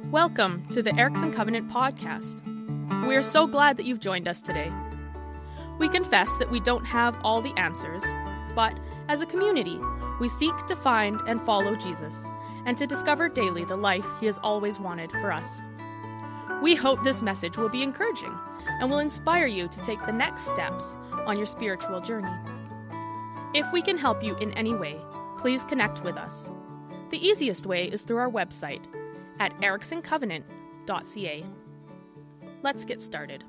Welcome to the Erickson Covenant podcast. We are so glad that you've joined us today. We confess that we don't have all the answers, but as a community, we seek to find and follow Jesus and to discover daily the life he has always wanted for us. We hope this message will be encouraging and will inspire you to take the next steps on your spiritual journey. If we can help you in any way, please connect with us. The easiest way is through our website at ericksoncovenant.ca. Let's get started.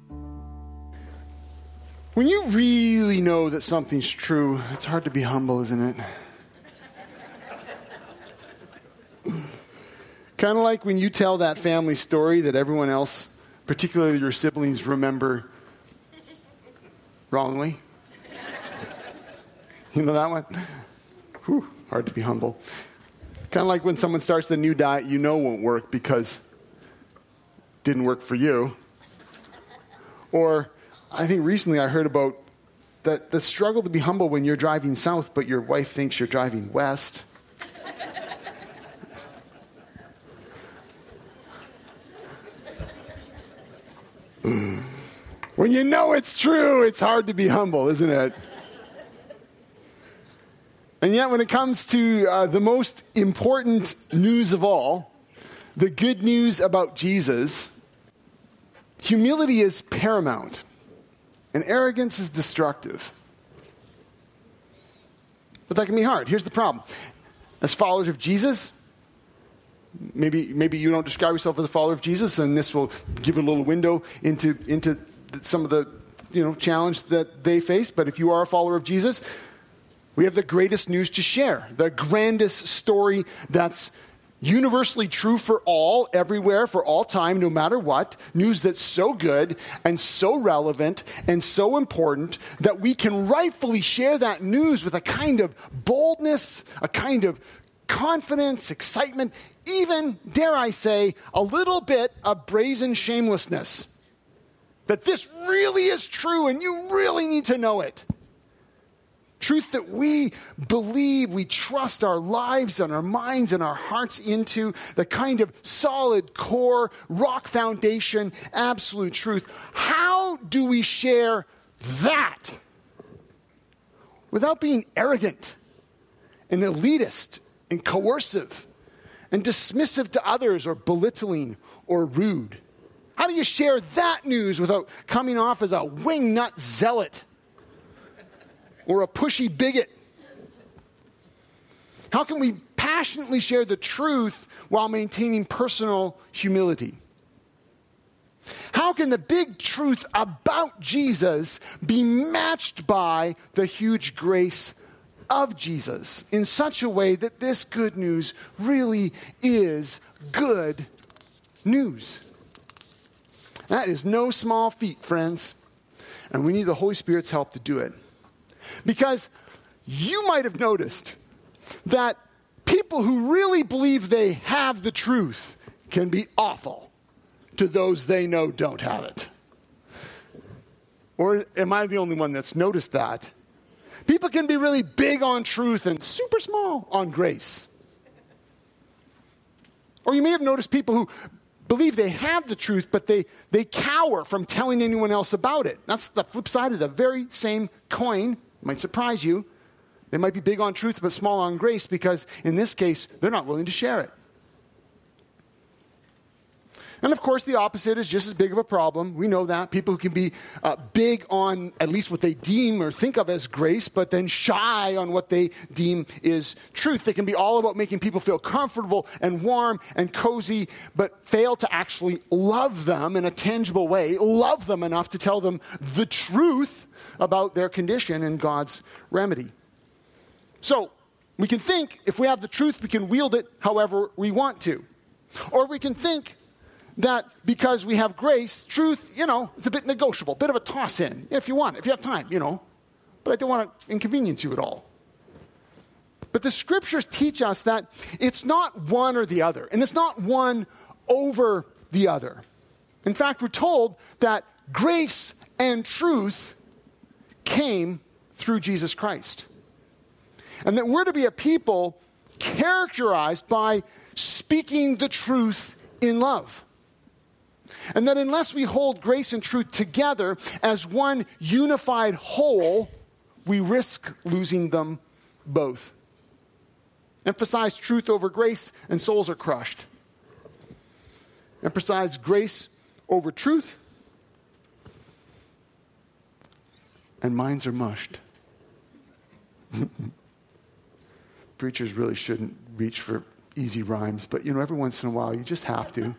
When you really know that something's true, it's hard to be humble, isn't it? Kind of like when you tell that family story that everyone else, particularly your siblings, remember wrongly. You know that one? Whew, hard to be humble. Kind of like when someone starts the new diet you know won't work because it didn't work for you. Or I think recently I heard about the struggle to be humble when you're driving south but your wife thinks you're driving west. When you know it's true, it's hard to be humble, isn't it? And yet when it comes to the most important news of all, the good news about Jesus, humility is paramount and arrogance is destructive. But that can be hard. Here's the problem. As followers of Jesus, maybe you don't describe yourself as a follower of Jesus, and this will give a little window into some of the challenge that they face. But if you are a follower of Jesus, we have the greatest news to share, the grandest story that's universally true for all, everywhere, for all time, no matter what. News that's so good and so relevant and so important that we can rightfully share that news with a kind of boldness, a kind of confidence, excitement, even, dare I say, a little bit of brazen shamelessness. That this really is true and you really need to know it. Truth that we believe, we trust our lives and our minds and our hearts into, the kind of solid core, rock foundation, absolute truth. How do we share that without being arrogant and elitist and coercive and dismissive to others or belittling or rude? How do you share that news without coming off as a wingnut zealot or a pushy bigot? How can we passionately share the truth while maintaining personal humility? How can the big truth about Jesus be matched by the huge grace of Jesus in such a way that this good news really is good news? That is no small feat, friends. And we need the Holy Spirit's help to do it. Because you might have noticed that people who really believe they have the truth can be awful to those they know don't have it. Or am I the only one that's noticed that? People can be really big on truth and super small on grace. Or you may have noticed people who believe they have the truth, but they cower from telling anyone else about it. That's the flip side of the very same coin. It might surprise you. They might be big on truth, but small on grace, because in this case, they're not willing to share it. And of course, the opposite is just as big of a problem. We know that. People who can be big on at least what they deem or think of as grace, but then shy on what they deem is truth. They can be all about making people feel comfortable and warm and cozy, but fail to actually love them in a tangible way, love them enough to tell them the truth about their condition and God's remedy. So we can think if we have the truth, we can wield it however we want to. Or we can think that because we have grace, truth, it's a bit negotiable, bit of a toss-in, if you want, if you have time, But I don't want to inconvenience you at all. But the scriptures teach us that it's not one or the other, and it's not one over the other. In fact, we're told that grace and truth came through Jesus Christ. And that we're to be a people characterized by speaking the truth in love. And that unless we hold grace and truth together as one unified whole, we risk losing them both. Emphasize truth over grace, and souls are crushed. Emphasize grace over truth, and minds are mushed. Preachers really shouldn't reach for easy rhymes, but every once in a while you just have to.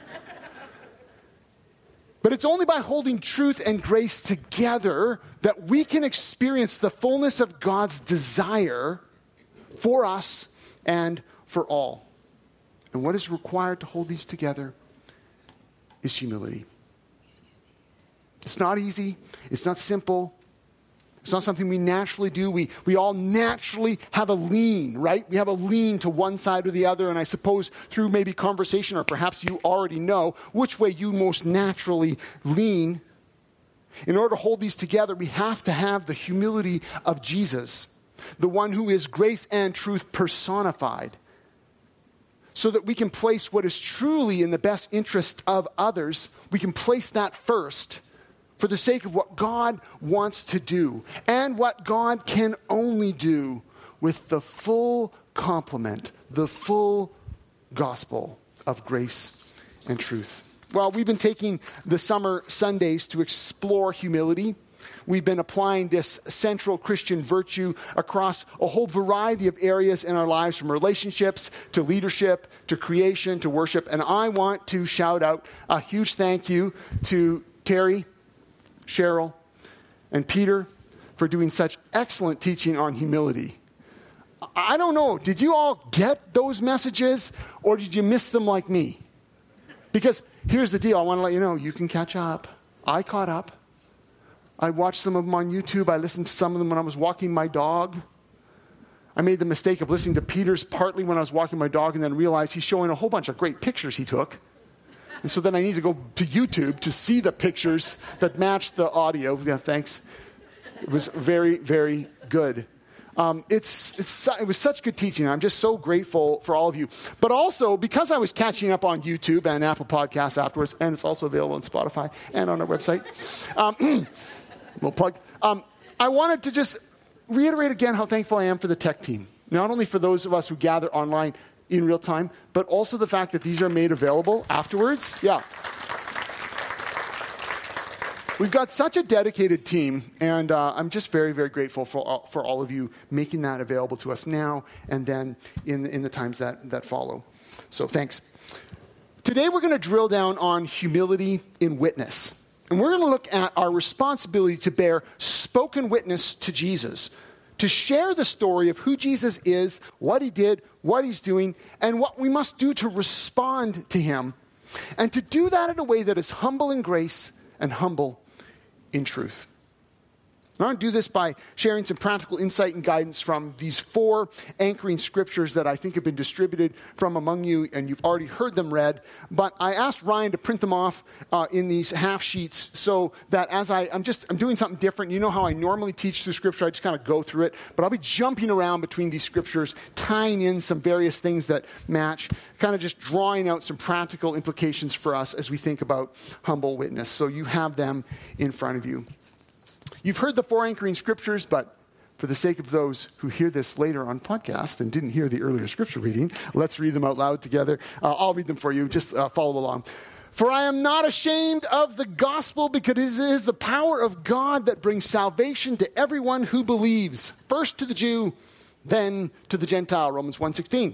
But it's only by holding truth and grace together that we can experience the fullness of God's desire for us and for all. And what is required to hold these together is humility. It's not easy. It's not simple. It's not something we naturally do. We all naturally have a lean, right? We have a lean to one side or the other. And I suppose through maybe conversation, or perhaps you already know which way you most naturally lean. In order to hold these together, we have to have the humility of Jesus, the one who is grace and truth personified, so that we can place what is truly in the best interest of others. We can place that first, for the sake of what God wants to do and what God can only do with the full complement, the full gospel of grace and truth. Well, we've been taking the summer Sundays to explore humility. We've been applying this central Christian virtue across a whole variety of areas in our lives, from relationships to leadership to creation to worship. And I want to shout out a huge thank you to Terry, Cheryl, and Peter for doing such excellent teaching on humility. I don't know, did you all get those messages, or did you miss them like me? Because here's the deal, I want to let you know, you can catch up. I caught up. I watched some of them on YouTube. I listened to some of them when I was walking my dog. I made the mistake of listening to Peter's partly when I was walking my dog, and then realized he's showing a whole bunch of great pictures he took. And so then I need to go to YouTube to see the pictures that match the audio. Yeah, thanks. It was very, very good. It was such good teaching. I'm just so grateful for all of you. But also, because I was catching up on YouTube and Apple Podcasts afterwards, and it's also available on Spotify and on our website, little plug, I wanted to just reiterate again how thankful I am for the tech team. Not only for those of us who gather online in real time, but also the fact that these are made available afterwards. Yeah. We've got such a dedicated team, and I'm just very, very grateful for all of you making that available to us now and then in the times that follow. So thanks. Today we're going to drill down on humility in witness. And we're going to look at our responsibility to bear spoken witness to Jesus, to share the story of who Jesus is, what he did, what he's doing, and what we must do to respond to him. And to do that in a way that is humble in grace and humble in truth. I want to do this by sharing some practical insight and guidance from these 4 anchoring scriptures that I think have been distributed from among you, and you've already heard them read. But I asked Ryan to print them off in these half sheets so that as I'm doing something different. You know how I normally teach through scripture, I just kind of go through it. But I'll be jumping around between these scriptures, tying in some various things that match, kind of just drawing out some practical implications for us as we think about humble witness. So you have them in front of you. You've heard the 4 anchoring scriptures, but for the sake of those who hear this later on podcast and didn't hear the earlier scripture reading, let's read them out loud together. I'll read them for you. Just follow along. For I am not ashamed of the gospel, because it is the power of God that brings salvation to everyone who believes. First to the Jew, then to the Gentile. Romans 1:16.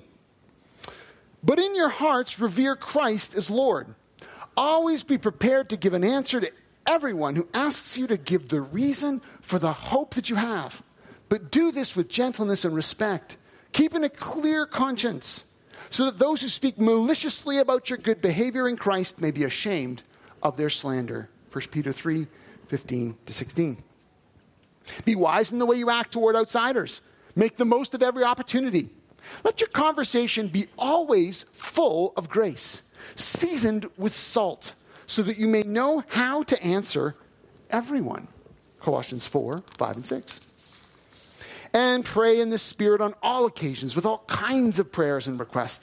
But in your hearts revere Christ as Lord. Always be prepared to give an answer to everyone who asks you to give the reason for the hope that you have. But do this with gentleness and respect, keeping a clear conscience, so that those who speak maliciously about your good behavior in Christ may be ashamed of their slander. 1 Peter 3:15-16. Be wise in the way you act toward outsiders. Make the most of every opportunity. Let your conversation be always full of grace, seasoned with salt, so that you may know how to answer everyone. Colossians 4:5-6. And pray in the Spirit on all occasions with all kinds of prayers and requests.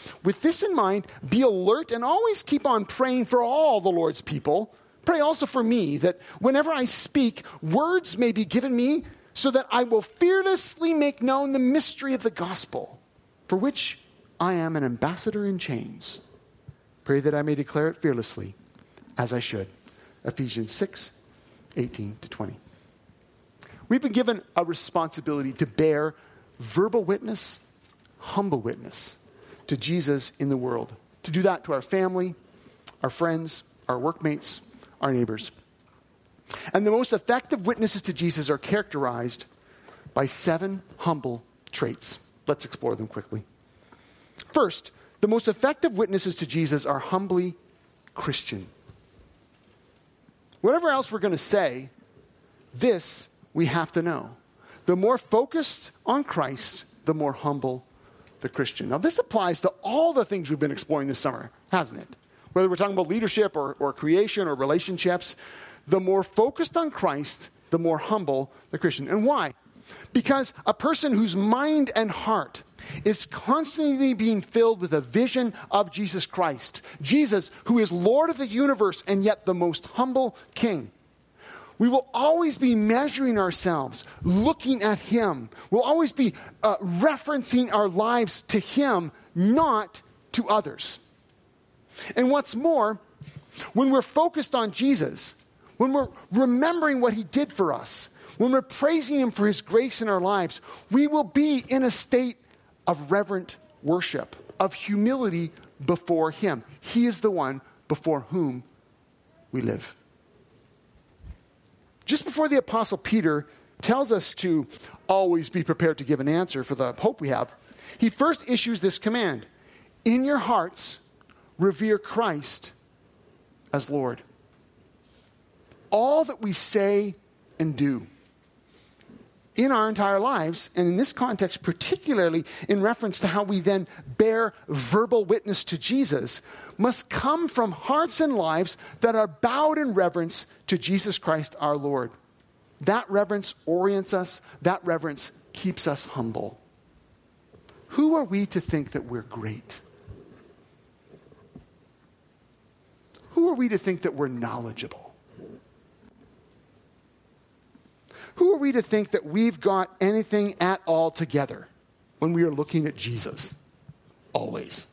with this in mind, be alert and always keep on praying for all the Lord's people. Pray also for me, that whenever I speak, words may be given me, so that I will fearlessly make known the mystery of the gospel, for which I am an ambassador in chains. Pray that I may declare it fearlessly, as I should. Ephesians 6, 18 to 20. We've been given a responsibility to bear verbal witness, humble witness to Jesus in the world. To do that to our family, our friends, our workmates, our neighbors. And the most effective witnesses to Jesus are characterized by 7 humble traits. Let's explore them quickly. First, the most effective witnesses to Jesus are humbly Christian. Whatever else we're going to say, this we have to know. The more focused on Christ, the more humble the Christian. Now, this applies to all the things we've been exploring this summer, hasn't it? Whether we're talking about leadership or creation or relationships, the more focused on Christ, the more humble the Christian. And why? Because a person whose mind and heart is constantly being filled with a vision of Jesus Christ, Jesus, who is Lord of the universe and yet the most humble King. We will always be measuring ourselves, looking at Him. We'll always be referencing our lives to Him, not to others. And what's more, when we're focused on Jesus, when we're remembering what He did for us, when we're praising Him for His grace in our lives, we will be in a state of reverent worship, of humility before Him. He is the one before whom we live. Just before the Apostle Peter tells us to always be prepared to give an answer for the hope we have, he first issues this command: in your hearts, revere Christ as Lord. All that we say and do in our entire lives, and in this context, particularly in reference to how we then bear verbal witness to Jesus, must come from hearts and lives that are bowed in reverence to Jesus Christ our Lord. That reverence orients us. That reverence keeps us humble. Who are we to think that we're great? Who are we to think that we're knowledgeable? Who are we to think that we've got anything at all together when we are looking at Jesus? Always.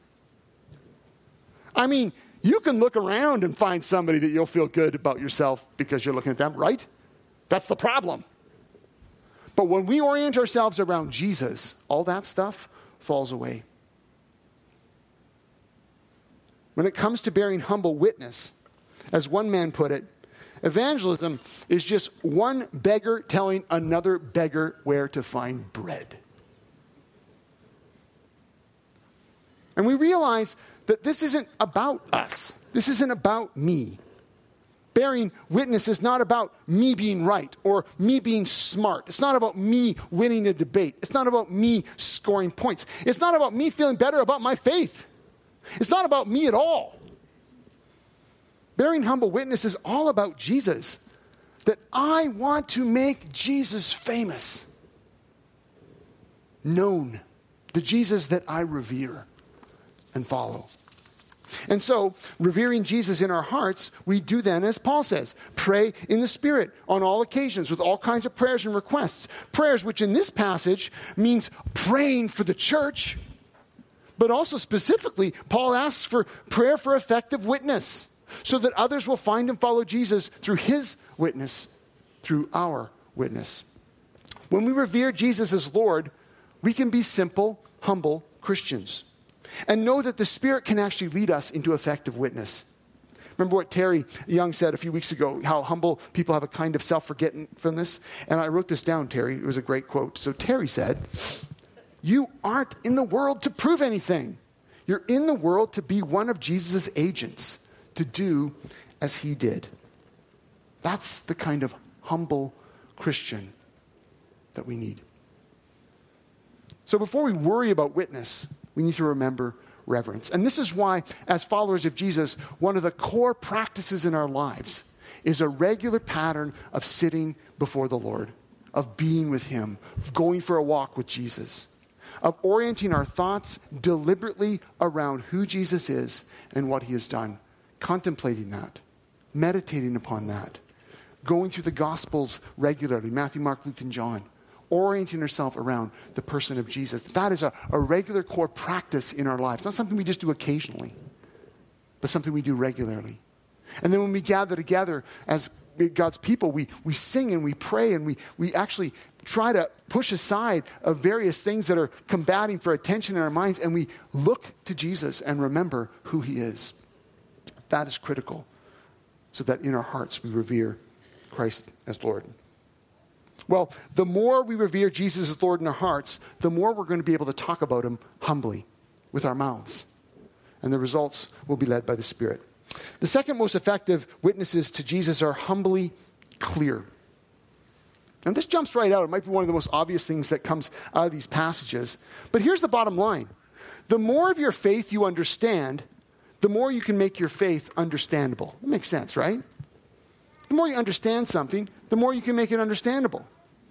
I mean, you can look around and find somebody that you'll feel good about yourself because you're looking at them, right? That's the problem. But when we orient ourselves around Jesus, all that stuff falls away. When it comes to bearing humble witness, as one man put it, evangelism is just one beggar telling another beggar where to find bread. And we realize that this isn't about us. This isn't about me. Bearing witness is not about me being right or me being smart. It's not about me winning a debate. It's not about me scoring points. It's not about me feeling better about my faith. It's not about me at all. Bearing humble witness is all about Jesus. That I want to make Jesus famous. Known. The Jesus that I revere and follow. And so, revering Jesus in our hearts, we do then, as Paul says, pray in the Spirit on all occasions with all kinds of prayers and requests. Prayers which in this passage means praying for the church, but also specifically, Paul asks for prayer for effective witness, so that others will find and follow Jesus through His witness, through our witness. When we revere Jesus as Lord, we can be simple, humble Christians and know that the Spirit can actually lead us into effective witness. Remember what Terry Young said a few weeks ago, how humble people have a kind of self-forgetfulness? And I wrote this down, Terry. It was a great quote. So Terry said, "You aren't in the world to prove anything. You're in the world to be one of Jesus' agents, to do as He did." That's the kind of humble Christian that we need. So before we worry about witness, we need to remember reverence. And this is why, as followers of Jesus, one of the core practices in our lives is a regular pattern of sitting before the Lord, of being with Him, of going for a walk with Jesus. of orienting our thoughts deliberately around who Jesus is and what he has done. Contemplating that, meditating upon that, going through the Gospels regularly, Matthew, Mark, Luke, and John, orienting ourselves around the person of Jesus. That is a regular core practice in our lives. Not something we just do occasionally, but something we do regularly. And then when we gather together as God's people, we sing and we pray and we actually try to push aside of various things that are combating for attention in our minds, and we look to Jesus and remember who he is. That is critical, so that in our hearts we revere Christ as Lord. Well, the more we revere Jesus as Lord in our hearts, the more we're going to be able to talk about him humbly with our mouths. And the results will be led by the Spirit. The second most effective witnesses to Jesus are humbly clear. And this jumps right out. It might be one of the most obvious things that comes out of these passages. But here's the bottom line. The more of your faith you understand, the more you can make your faith understandable. That makes sense, right? The more you understand something, the more you can make it understandable.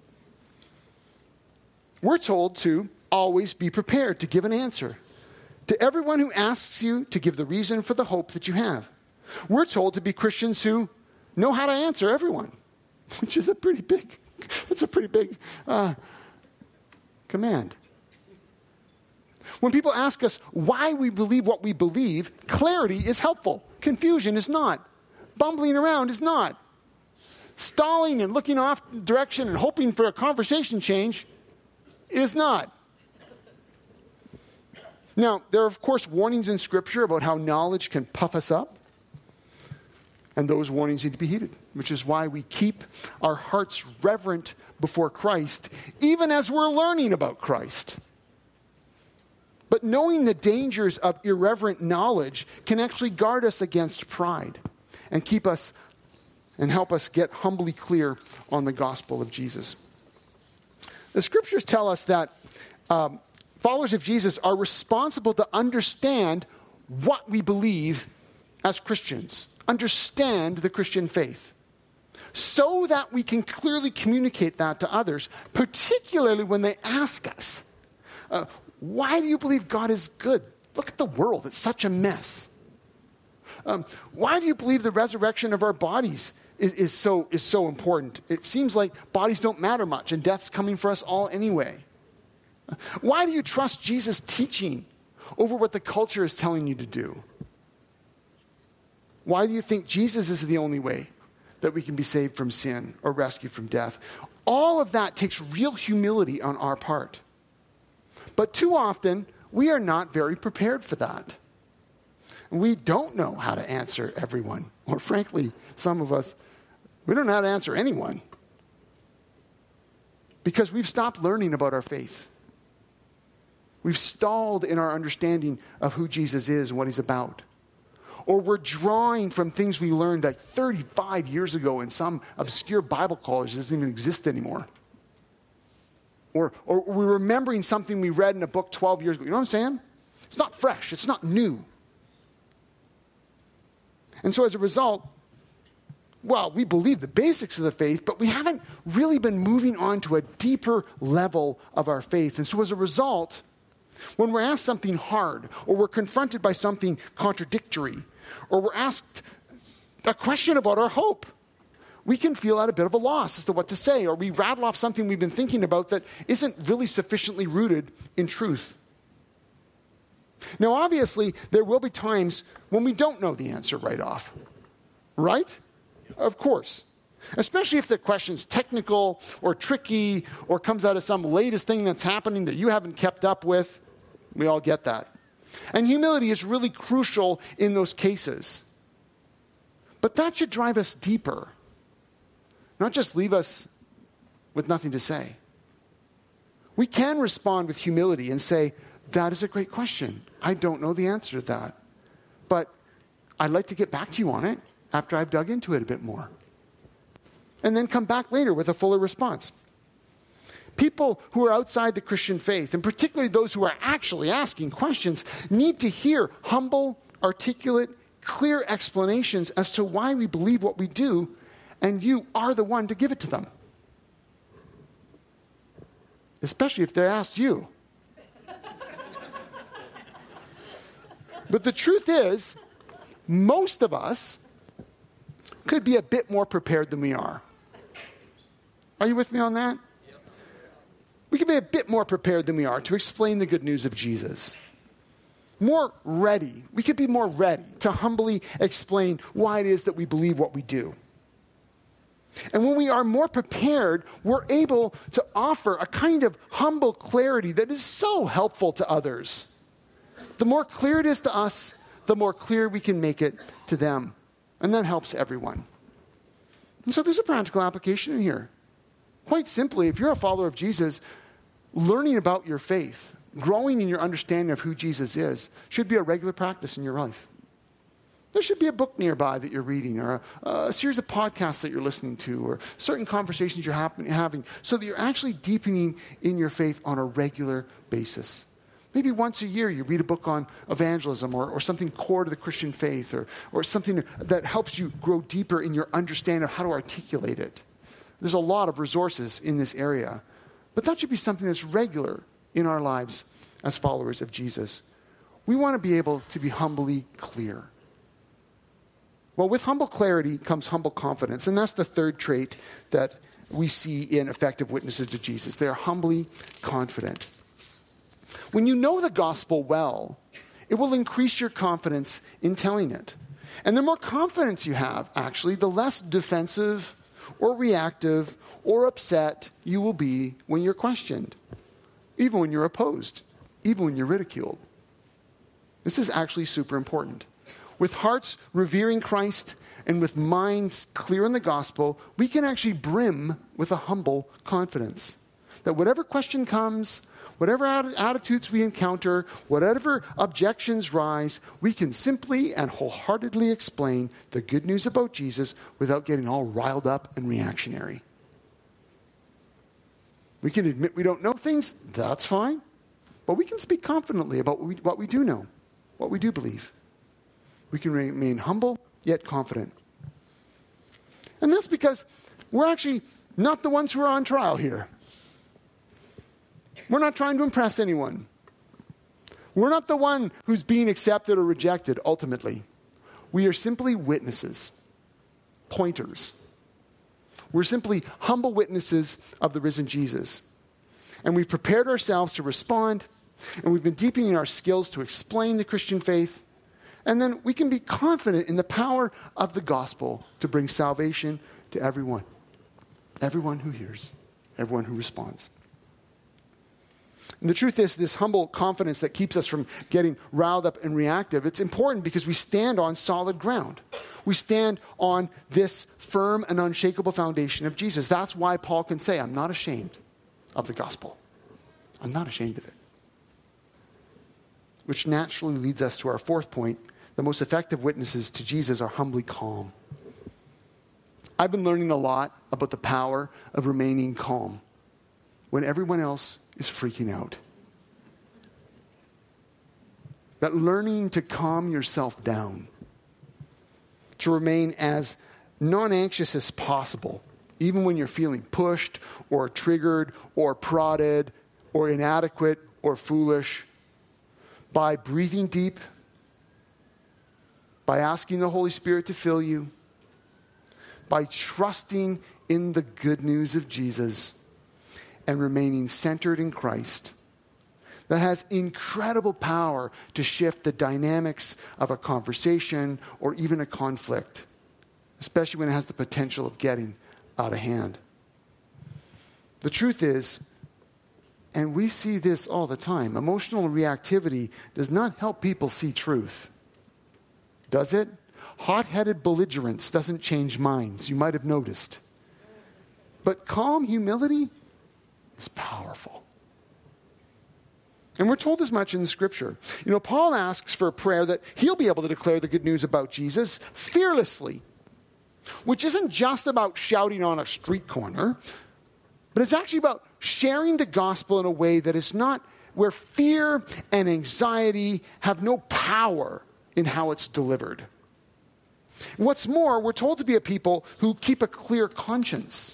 We're told to always be prepared to give an answer to everyone who asks you to give the reason for the hope that you have. We're told to be Christians who know how to answer everyone, which is a pretty big command. When people ask us why we believe what we believe, clarity is helpful. Confusion is not. Bumbling around is not. Stalling and looking off direction and hoping for a conversation change is not. Now, there are, of course, warnings in Scripture about how knowledge can puff us up. And those warnings need to be heeded, which is why we keep our hearts reverent before Christ, even as we're learning about Christ. But knowing the dangers of irreverent knowledge can actually guard us against pride and keep us and help us get humbly clear on the gospel of Jesus. The Scriptures tell us that followers of Jesus are responsible to understand what we believe as Christians, understand the Christian faith, so that we can clearly communicate that to others, particularly when they ask us, why do you believe God is good? Look at the world. It's such a mess. Why do you believe the resurrection of our bodies is so important? It seems like bodies don't matter much and death's coming for us all anyway. Why do you trust Jesus' teaching over what the culture is telling you to do? Why do you think Jesus is the only way that we can be saved from sin or rescued from death? All of that takes real humility on our part. But too often, we are not very prepared for that. We don't know how to answer everyone. Or frankly, some of us, we don't know how to answer anyone. Because we've stopped learning about our faith. We've stalled in our understanding of who Jesus is and what he's about. Or we're drawing from things we learned like 35 years ago in some obscure Bible college that doesn't even exist anymore. Or we're remembering something we read in a book 12 years ago. You know what I'm saying? It's not fresh. It's not new. And so as a result, well, we believe the basics of the faith, but we haven't really been moving on to a deeper level of our faith. And so as a result, when we're asked something hard, or we're confronted by something contradictory, or we're asked a question about our hope, we can feel at a bit of a loss as to what to say, or we rattle off something we've been thinking about that isn't really sufficiently rooted in truth. Now, obviously, there will be times when we don't know the answer right off. Right? Of course. Especially if the question's technical or tricky or comes out of some latest thing that's happening that you haven't kept up with. We all get that. And humility is really crucial in those cases. But that should drive us deeper. Not just leave us with nothing to say. We can respond with humility and say, that is a great question. I don't know the answer to that. But I'd like to get back to you on it after I've dug into it a bit more. And then come back later with a fuller response. People who are outside the Christian faith, and particularly those who are actually asking questions, need to hear humble, articulate, clear explanations as to why we believe what we do, and you are the one to give it to them. Especially if they asked you. But the truth is, most of us could be a bit more prepared than we are. Are you with me on that? We could be a bit more prepared than we are to explain the good news of Jesus. More ready. We could be more ready to humbly explain why it is that we believe what we do. And when we are more prepared, we're able to offer a kind of humble clarity that is so helpful to others. The more clear it is to us, the more clear we can make it to them. And that helps everyone. And so there's a practical application in here. Quite simply, if you're a follower of Jesus, learning about your faith, growing in your understanding of who Jesus is, should be a regular practice in your life. There should be a book nearby that you're reading, or a series of podcasts that you're listening to, or certain conversations you're having, so that you're actually deepening in your faith on a regular basis. Maybe once a year you read a book on evangelism or something core to the Christian faith, or something that helps you grow deeper in your understanding of how to articulate it. There's a lot of resources in this area, but that should be something that's regular in our lives as followers of Jesus. We want to be able to be humbly clear. Well, with humble clarity comes humble confidence, and that's the third trait that we see in effective witnesses to Jesus. They are humbly confident. When you know the gospel well, it will increase your confidence in telling it. And the more confidence you have, actually, the less defensive or reactive or upset you will be when you're questioned, even when you're opposed, even when you're ridiculed. This is actually super important. With hearts revering Christ and with minds clear in the gospel, we can actually brim with a humble confidence that whatever question comes, whatever attitudes we encounter, whatever objections rise, we can simply and wholeheartedly explain the good news about Jesus without getting all riled up and reactionary. We can admit we don't know things, that's fine. But we can speak confidently about what we do know, what we do believe. We can remain humble, yet confident. And that's because we're actually not the ones who are on trial here. We're not trying to impress anyone. We're not the one who's being accepted or rejected, ultimately. We are simply witnesses, pointers. We're simply humble witnesses of the risen Jesus. And we've prepared ourselves to respond, and we've been deepening our skills to explain the Christian faith. And then we can be confident in the power of the gospel to bring salvation to everyone. Everyone who hears, everyone who responds. And the truth is, this humble confidence that keeps us from getting riled up and reactive, it's important because we stand on solid ground. We stand on this firm and unshakable foundation of Jesus. That's why Paul can say, I'm not ashamed of the gospel. I'm not ashamed of it. Which naturally leads us to our fourth point. The most effective witnesses to Jesus are humbly calm. I've been learning a lot about the power of remaining calm when everyone else is freaking out. That learning to calm yourself down, to remain as non-anxious as possible, even when you're feeling pushed or triggered or prodded or inadequate or foolish, by breathing deep, by asking the Holy Spirit to fill you, by trusting in the good news of Jesus and remaining centered in Christ. That has incredible power to shift the dynamics of a conversation or even a conflict, especially when it has the potential of getting out of hand. The truth is, and we see this all the time, emotional reactivity does not help people see truth. Does it? Hot-headed belligerence doesn't change minds. You might have noticed. But calm humility is powerful. And we're told as much in the Scripture. You know, Paul asks for a prayer that he'll be able to declare the good news about Jesus fearlessly, which isn't just about shouting on a street corner, but it's actually about sharing the gospel in a way that is not where fear and anxiety have no power in how it's delivered. What's more, we're told to be a people who keep a clear conscience,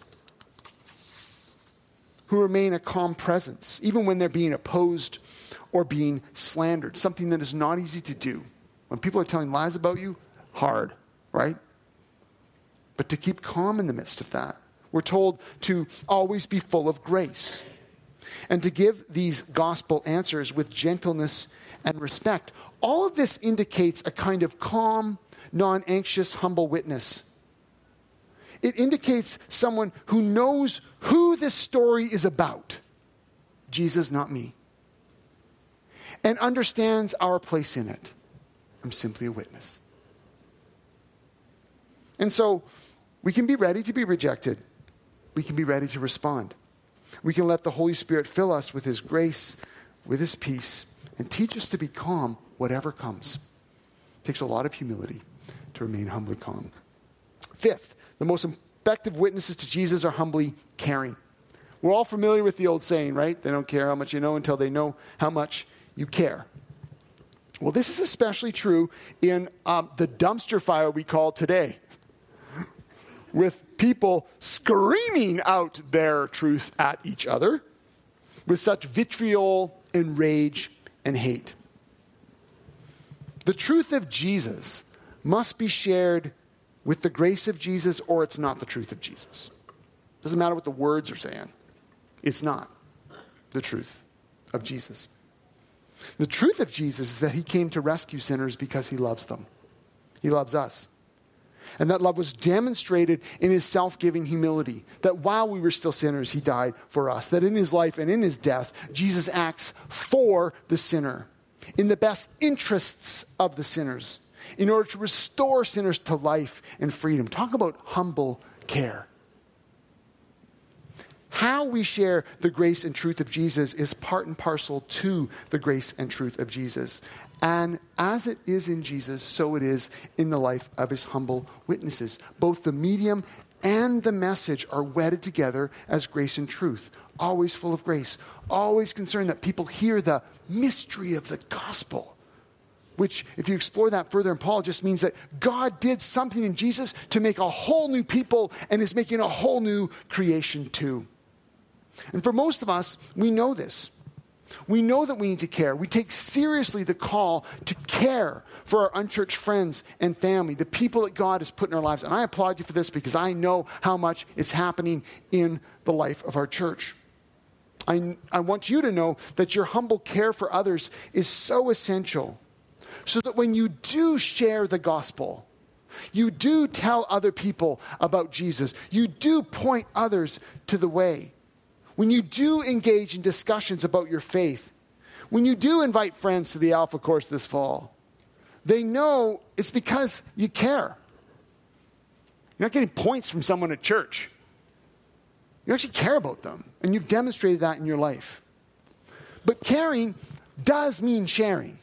who remain a calm presence, even when they're being opposed or being slandered, something that is not easy to do. When people are telling lies about you, hard, right? But to keep calm in the midst of that. We're told to always be full of grace and to give these gospel answers with gentleness and respect. All of this indicates a kind of calm, non-anxious, humble witness. It indicates someone who knows who this story is about. Jesus, not me. And understands our place in it. I'm simply a witness. And so we can be ready to be rejected. We can be ready to respond. We can let the Holy Spirit fill us with His grace, with His peace, and teach us to be calm whatever comes. It takes a lot of humility to remain humbly calm. Fifth, the most effective witnesses to Jesus are humbly caring. We're all familiar with the old saying, right? They don't care how much you know until they know how much you care. Well, this is especially true in the dumpster fire we call today, with people screaming out their truth at each other with such vitriol and rage and hate. The truth of Jesus must be shared with the grace of Jesus, or it's not the truth of Jesus. Doesn't matter what the words are saying. It's not the truth of Jesus. The truth of Jesus is that He came to rescue sinners because He loves them. He loves us. And that love was demonstrated in His self-giving humility. That while we were still sinners, He died for us. That in His life and in His death, Jesus acts for the sinner, in the best interests of the sinners, in order to restore sinners to life and freedom. Talk about humble care. How we share the grace and truth of Jesus is part and parcel to the grace and truth of Jesus. And as it is in Jesus, so it is in the life of His humble witnesses. Both the medium and the message are wedded together as grace and truth. Always full of grace. Always concerned that people hear the mystery of the gospel. Which, if you explore that further in Paul, just means that God did something in Jesus to make a whole new people and is making a whole new creation too. And for most of us, we know this. We know that we need to care. We take seriously the call to care for our unchurched friends and family, the people that God has put in our lives. And I applaud you for this because I know how much it's happening in the life of our church. I want you to know that your humble care for others is so essential, so that when you do share the gospel, you do tell other people about Jesus, you do point others to the way. When you do engage in discussions about your faith, when you do invite friends to the Alpha course this fall, they know it's because you care. You're not getting points from someone at church. You actually care about them, and you've demonstrated that in your life. But caring does mean sharing.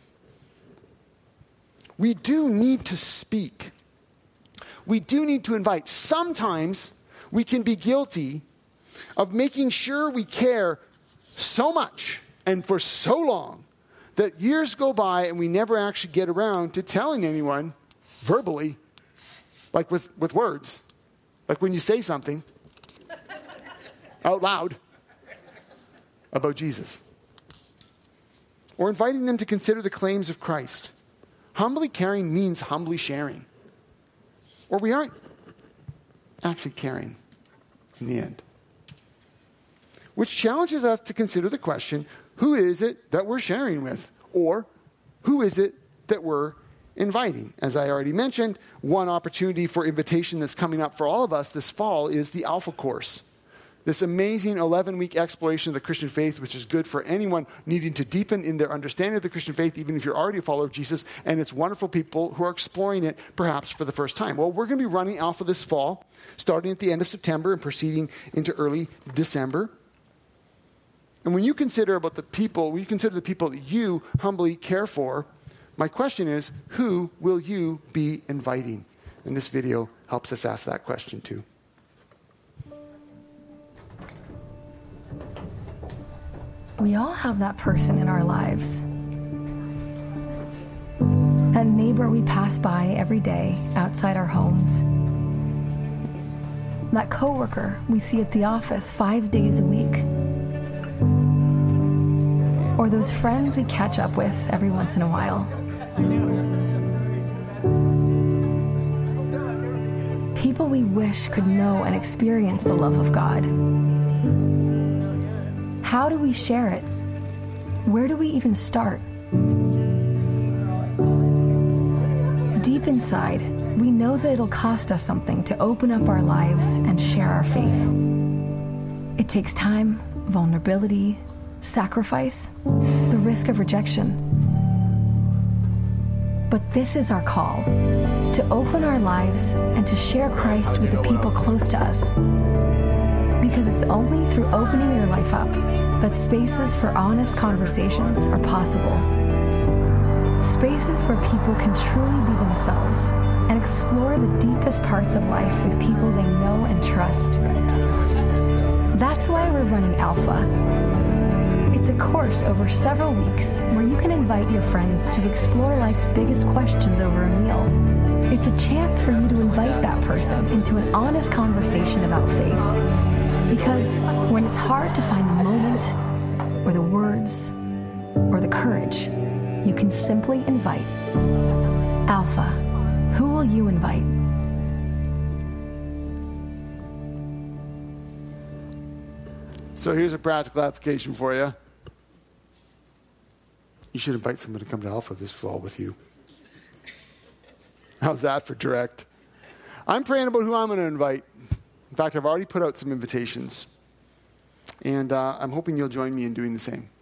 We do need to speak. We do need to invite. Sometimes we can be guilty of making sure we care so much and for so long that years go by and we never actually get around to telling anyone verbally, like with words, like when you say something out loud about Jesus, or inviting them to consider the claims of Christ. Humbly caring means humbly sharing, or we aren't actually caring in the end. Which challenges us to consider the question, who is it that we're sharing with? Or who is it that we're inviting? As I already mentioned, one opportunity for invitation that's coming up for all of us this fall is the Alpha course. This amazing 11-week exploration of the Christian faith, which is good for anyone needing to deepen in their understanding of the Christian faith, even if you're already a follower of Jesus, and it's wonderful people who are exploring it perhaps for the first time. Well, we're going to be running Alpha this fall, starting at the end of September and proceeding into early December. And when you consider the people that you humbly care for, my question is, who will you be inviting? And this video helps us ask that question too. We all have that person in our lives. That neighbor we pass by every day outside our homes. That coworker we see at the office 5 days a week. Or those friends we catch up with every once in a while. people we wish could know and experience the love of God. How do we share it? Where do we even start? Deep inside, we know that it'll cost us something to open up our lives and share our faith. It takes time, vulnerability, sacrifice, the risk of rejection. But this is our call, to open our lives and to share Christ with the people close to us. Because it's only through opening your life up that spaces for honest conversations are possible. Spaces where people can truly be themselves and explore the deepest parts of life with people they know and trust. That's why we're running Alpha. It's a course over several weeks where you can invite your friends to explore life's biggest questions over a meal. It's a chance for you to invite that person into an honest conversation about faith. Because when it's hard to find the moment, or the words, or the courage, you can simply invite. Alpha, who will you invite? So here's a practical application for you. You should invite someone to come to Alpha this fall with you. How's that for direct? I'm praying about who I'm going to invite. In fact, I've already put out some invitations. And I'm hoping you'll join me in doing the same.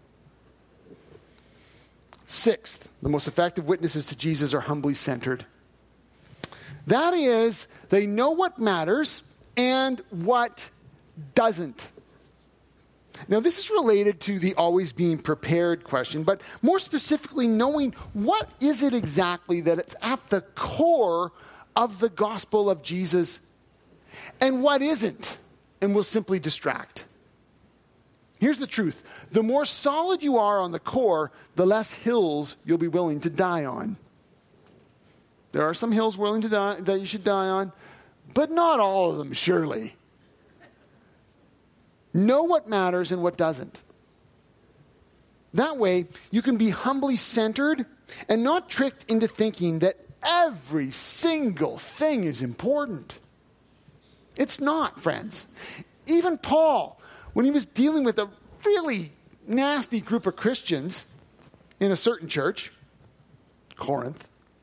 Sixth, the most effective witnesses to Jesus are humbly centered. That is, they know what matters and what doesn't. Now, this is related to the always being prepared question, but more specifically, knowing what is it exactly that it's at the core of the gospel of Jesus and what isn't, and will simply distract. Here's the truth. The more solid you are on the core, the less hills you'll be willing to die on. There are some hills willing to die that you should die on, but not all of them, surely. Know what matters and what doesn't. That way, you can be humbly centered and not tricked into thinking that every single thing is important. It's not, friends. Even Paul, when he was dealing with a really nasty group of Christians in a certain church, Corinth,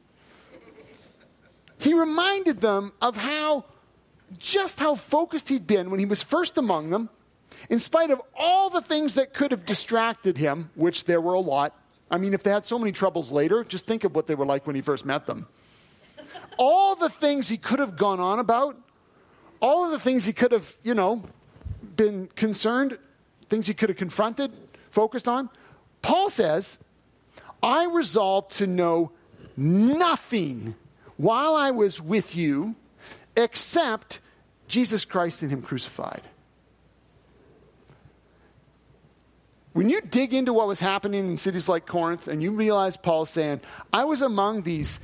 he reminded them of just how focused he'd been when he was first among them, in spite of all the things that could have distracted him, which there were a lot. I mean, if they had so many troubles later, just think of what they were like when he first met them. All the things he could have gone on about, all of the things he could have, been concerned, things he could have confronted, focused on. Paul says, I resolved to know nothing while I was with you except Jesus Christ and him crucified. When you dig into what was happening in cities like Corinth and you realize Paul's saying, I was among these,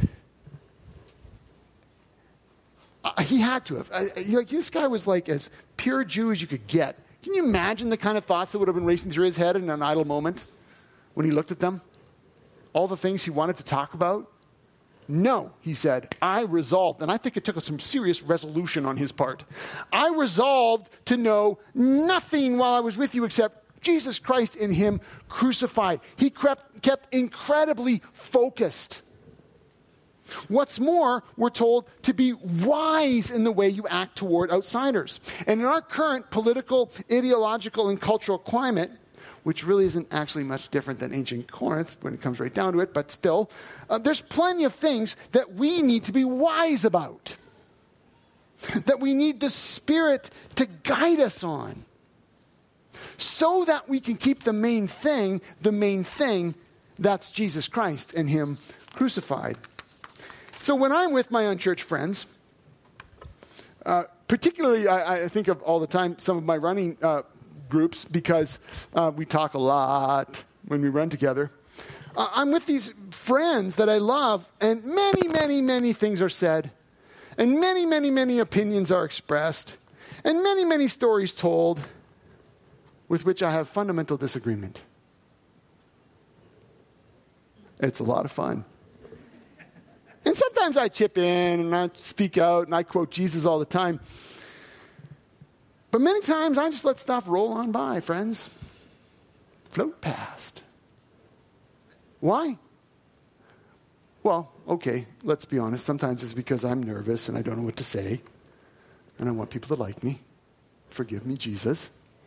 he had to have. This guy was like as pure Jew as you could get. Can you imagine the kind of thoughts that would have been racing through his head in an idle moment when he looked at them? All the things he wanted to talk about? No, he said, I resolved, and I think it took some serious resolution on his part. I resolved to know nothing while I was with you except Jesus Christ and him crucified. He kept incredibly focused. What's more, we're told to be wise in the way you act toward outsiders. And in our current political, ideological, and cultural climate, which really isn't actually much different than ancient Corinth when it comes right down to it, but still, there's plenty of things that we need to be wise about, that we need the Spirit to guide us on, so that we can keep the main thing, that's Jesus Christ and him crucified. So when I'm with my unchurched friends, particularly I think of all the time some of my running groups, because we talk a lot when we run together. I'm with these friends that I love, and many, many, many things are said, and many, many, many opinions are expressed, and many, many stories told with which I have fundamental disagreement. It's a lot of fun. And sometimes sometimes I chip in and I speak out and I quote Jesus all the time. But many times I just let stuff roll on by, friends. Float past. Why? Well, okay, let's be honest. Sometimes it's because I'm nervous and I don't know what to say. And I want people to like me. Forgive me, Jesus.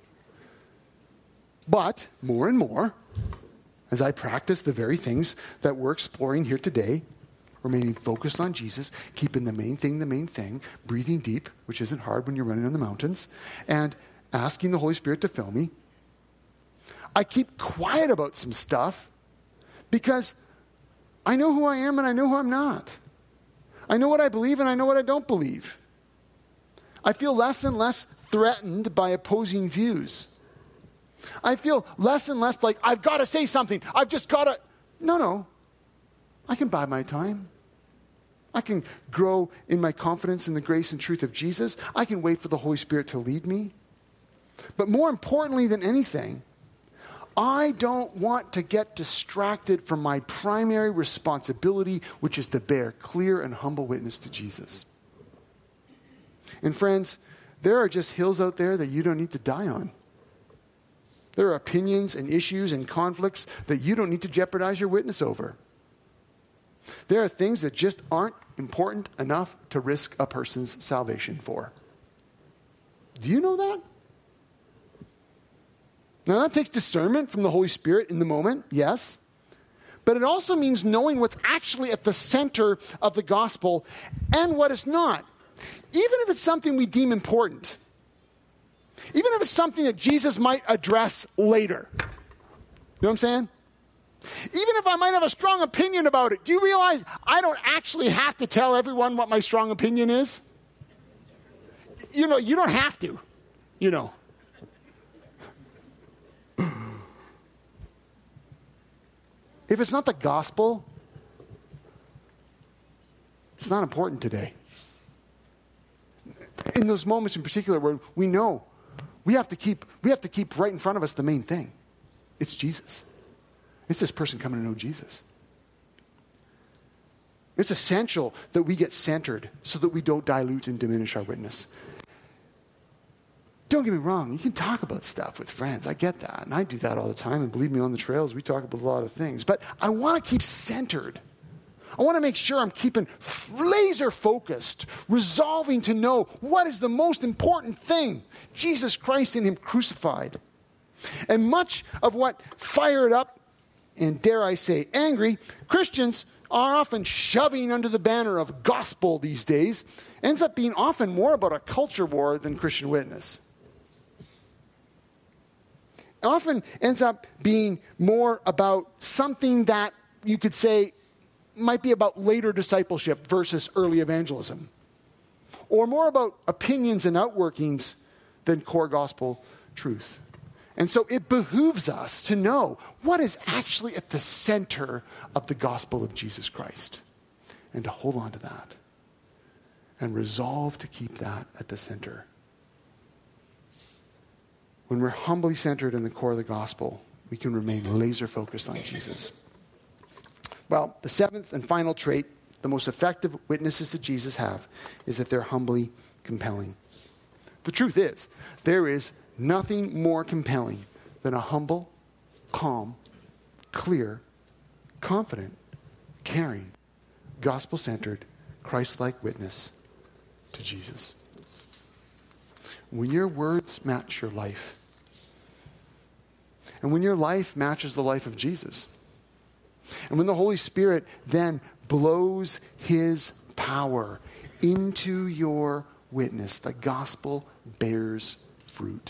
But more and more, as I practice the very things that we're exploring here today, remaining focused on Jesus, keeping the main thing, breathing deep, which isn't hard when you're running on the mountains, and asking the Holy Spirit to fill me, I keep quiet about some stuff because I know who I am and I know who I'm not. I know what I believe and I know what I don't believe. I feel less and less threatened by opposing views. I feel less and less like I've got to say something. I've just got to. No. I can bide my time. I can grow in my confidence in the grace and truth of Jesus. I can wait for the Holy Spirit to lead me. But more importantly than anything, I don't want to get distracted from my primary responsibility, which is to bear clear and humble witness to Jesus. And friends, there are just hills out there that you don't need to die on. There are opinions and issues and conflicts that you don't need to jeopardize your witness over. There are things that just aren't important enough to risk a person's salvation for. Do you know that? Now, that takes discernment from the Holy Spirit in the moment, yes. But it also means knowing what's actually at the center of the gospel and what is not. Even if it's something we deem important. Even if it's something that Jesus might address later. You know what I'm saying? Even if I might have a strong opinion about it, do you realize I don't actually have to tell everyone what my strong opinion is? You know, you don't have to, you know. If it's not the gospel, it's not important today. In those moments in particular where we know we have to keep right in front of us the main thing. It's Jesus. It's this person coming to know Jesus. It's essential that we get centered so that we don't dilute and diminish our witness. Don't get me wrong, you can talk about stuff with friends. I get that, and I do that all the time, and believe me, on the trails, we talk about a lot of things. But I want to keep centered. I want to make sure I'm keeping laser focused, resolving to know what is the most important thing, Jesus Christ and Him crucified. And much of what fired up, and dare I say angry, Christians are often shoving under the banner of gospel these days, ends up being often more about a culture war than Christian witness. Often ends up being more about something that you could say might be about later discipleship versus early evangelism. Or more about opinions and outworkings than core gospel truth. And so it behooves us to know what is actually at the center of the gospel of Jesus Christ. And to hold on to that. And resolve to keep that at the center. When we're humbly centered in the core of the gospel, we can remain laser focused on Jesus. Well, the seventh and final trait the most effective witnesses to Jesus have is that they're humbly compelling. The truth is, there is nothing more compelling than a humble, calm, clear, confident, caring, gospel-centered, Christ-like witness to Jesus. When your words match your life, and when your life matches the life of Jesus, and when the Holy Spirit then blows His power into your witness, the gospel bears fruit.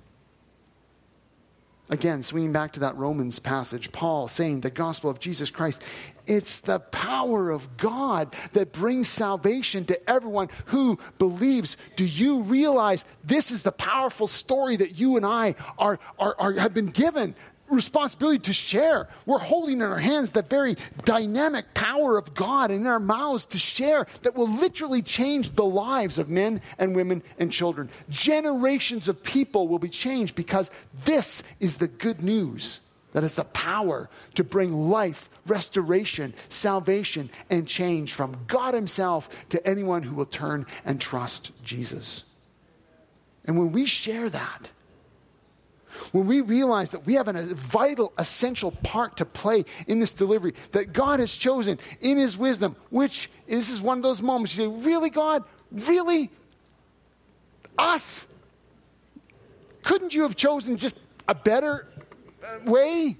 Again, swinging back to that Romans passage, Paul saying the gospel of Jesus Christ, it's the power of God that brings salvation to everyone who believes. Do you realize this is the powerful story that you and I have been given responsibility to share? We're holding in our hands the very dynamic power of God and in our mouths to share that will literally change the lives of men and women and children. Generations of people will be changed because this is the good news that has the power to bring life, restoration, salvation, and change from God himself to anyone who will turn and trust Jesus. And when we share that, when we realize that we have a vital, essential part to play in this delivery, that God has chosen in his wisdom, which this is one of those moments you say, really, God? Really? Us? Couldn't you have chosen just a better way?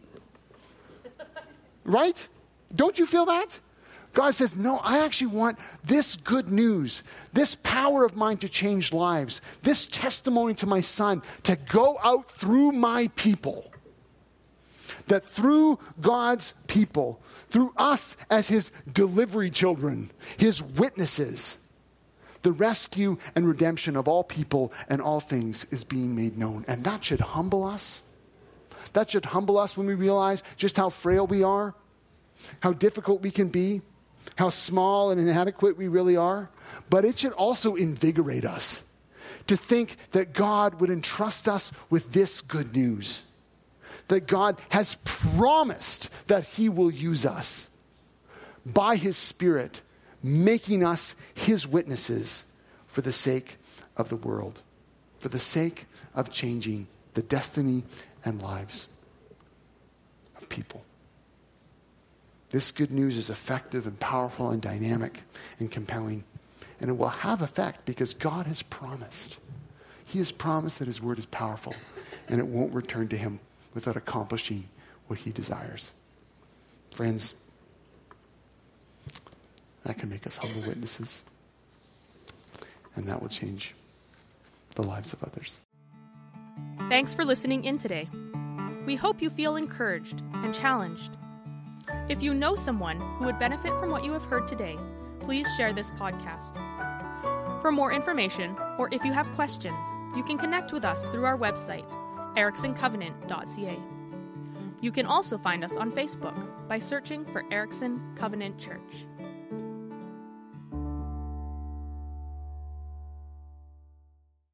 Right? Don't you feel that? God says, no, I actually want this good news, this power of mine to change lives, this testimony to my Son to go out through my people. That through God's people, through us as his delivery children, his witnesses, the rescue and redemption of all people and all things is being made known. And that should humble us. That should humble us when we realize just how frail we are, how difficult we can be, how small and inadequate we really are. But it should also invigorate us to think that God would entrust us with this good news, that God has promised that he will use us by his Spirit, making us his witnesses for the sake of the world, for the sake of changing the destiny and lives of people. This good news is effective and powerful and dynamic and compelling. And it will have effect because God has promised. He has promised that his word is powerful and it won't return to him without accomplishing what he desires. Friends, that can make us humble witnesses. And that will change the lives of others. Thanks for listening in today. We hope you feel encouraged and challenged. If you know someone who would benefit from what you have heard today, please share this podcast. For more information, or if you have questions, you can connect with us through our website, ericksoncovenant.ca. You can also find us on Facebook by searching for Erickson Covenant Church.